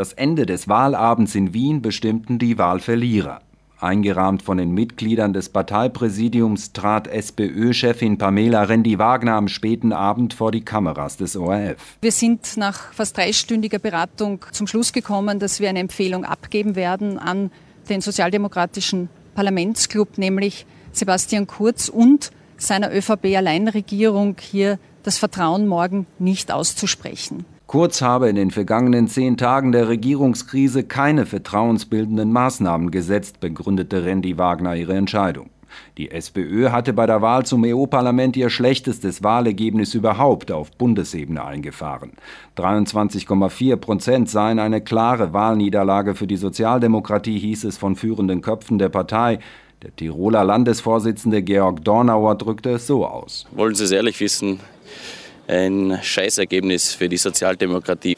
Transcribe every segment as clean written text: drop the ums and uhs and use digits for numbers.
Das Ende des Wahlabends in Wien bestimmten die Wahlverlierer. Eingerahmt von den Mitgliedern des Parteipräsidiums trat SPÖ-Chefin Pamela Rendi-Wagner am späten Abend vor die Kameras des ORF. Wir sind nach fast 3-stündiger Beratung zum Schluss gekommen, dass wir eine Empfehlung abgeben werden an den sozialdemokratischen Parlamentsclub, nämlich Sebastian Kurz und seiner ÖVP-Alleinregierung hier das Vertrauen morgen nicht auszusprechen. Kurz habe in den vergangenen 10 Tagen der Regierungskrise keine vertrauensbildenden Maßnahmen gesetzt, begründete Rendi-Wagner ihre Entscheidung. Die SPÖ hatte bei der Wahl zum EU-Parlament ihr schlechtestes Wahlergebnis überhaupt auf Bundesebene eingefahren. 23,4% seien eine klare Wahlniederlage für die Sozialdemokratie, hieß es von führenden Köpfen der Partei. Der Tiroler Landesvorsitzende Georg Dornauer drückte es so aus. Wollen Sie es ehrlich wissen? Ein Scheißergebnis für die Sozialdemokratie.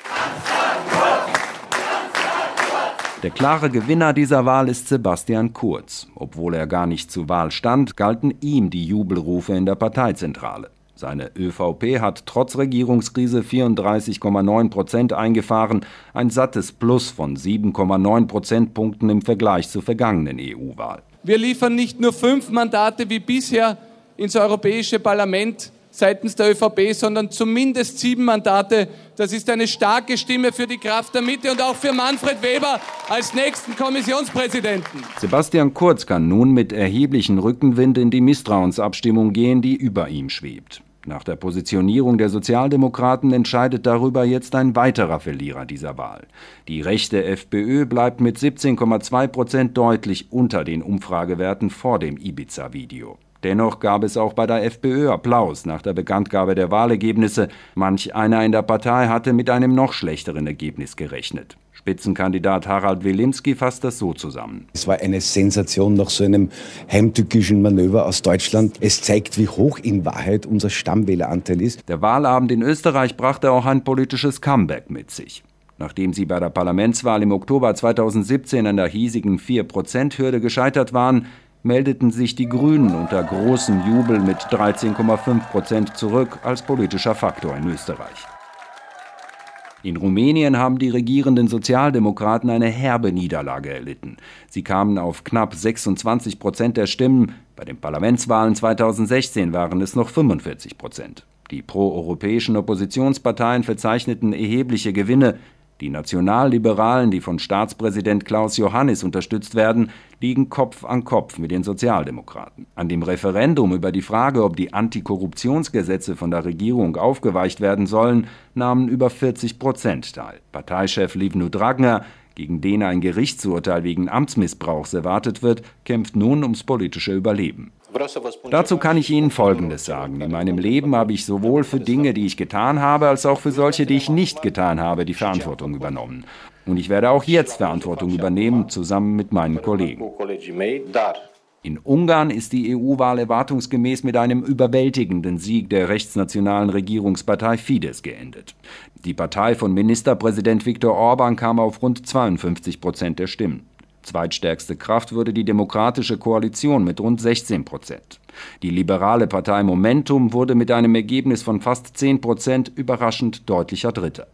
Der klare Gewinner dieser Wahl ist Sebastian Kurz. Obwohl er gar nicht zur Wahl stand, galten ihm die Jubelrufe in der Parteizentrale. Seine ÖVP hat trotz Regierungskrise 34,9% eingefahren, ein sattes Plus von 7,9 Prozentpunkten im Vergleich zur vergangenen EU-Wahl. Wir liefern nicht nur 5 Mandate wie bisher ins Europäische Parlament seitens der ÖVP, sondern zumindest 7 Mandate. Das ist eine starke Stimme für die Kraft der Mitte und auch für Manfred Weber als nächsten Kommissionspräsidenten. Sebastian Kurz kann nun mit erheblichem Rückenwind in die Misstrauensabstimmung gehen, die über ihm schwebt. Nach der Positionierung der Sozialdemokraten entscheidet darüber jetzt ein weiterer Verlierer dieser Wahl. Die rechte FPÖ bleibt mit 17,2% deutlich unter den Umfragewerten vor dem Ibiza-Video. Dennoch gab es auch bei der FPÖ Applaus nach der Bekanntgabe der Wahlergebnisse. Manch einer in der Partei hatte mit einem noch schlechteren Ergebnis gerechnet. Spitzenkandidat Harald Wilimski fasst das so zusammen. Es war eine Sensation nach so einem heimtückischen Manöver aus Deutschland. Es zeigt, wie hoch in Wahrheit unser Stammwähleranteil ist. Der Wahlabend in Österreich brachte auch ein politisches Comeback mit sich. Nachdem sie bei der Parlamentswahl im Oktober 2017 an der hiesigen 4%-Hürde gescheitert waren, meldeten sich die Grünen unter großem Jubel mit 13,5% zurück als politischer Faktor in Österreich. In Rumänien haben die regierenden Sozialdemokraten eine herbe Niederlage erlitten. Sie kamen auf knapp 26% der Stimmen. Bei den Parlamentswahlen 2016 waren es noch 45%. Die proeuropäischen Oppositionsparteien verzeichneten erhebliche Gewinne. Die Nationalliberalen, die von Staatspräsident Klaus Johannis unterstützt werden, liegen Kopf an Kopf mit den Sozialdemokraten. An dem Referendum über die Frage, ob die Antikorruptionsgesetze von der Regierung aufgeweicht werden sollen, nahmen über 40% teil. Parteichef Livnu Dragner, gegen den ein Gerichtsurteil wegen Amtsmissbrauchs erwartet wird, kämpft nun ums politische Überleben. Dazu kann ich Ihnen Folgendes sagen. In meinem Leben habe ich sowohl für Dinge, die ich getan habe, als auch für solche, die ich nicht getan habe, die Verantwortung übernommen. Und ich werde auch jetzt Verantwortung übernehmen, zusammen mit meinen Kollegen. In Ungarn ist die EU-Wahl erwartungsgemäß mit einem überwältigenden Sieg der rechtsnationalen Regierungspartei Fidesz geendet. Die Partei von Ministerpräsident Viktor Orban kam auf rund 52% der Stimmen. Zweitstärkste Kraft wurde die Demokratische Koalition mit rund 16%. Die liberale Partei Momentum wurde mit einem Ergebnis von fast 10% überraschend deutlicher Dritter.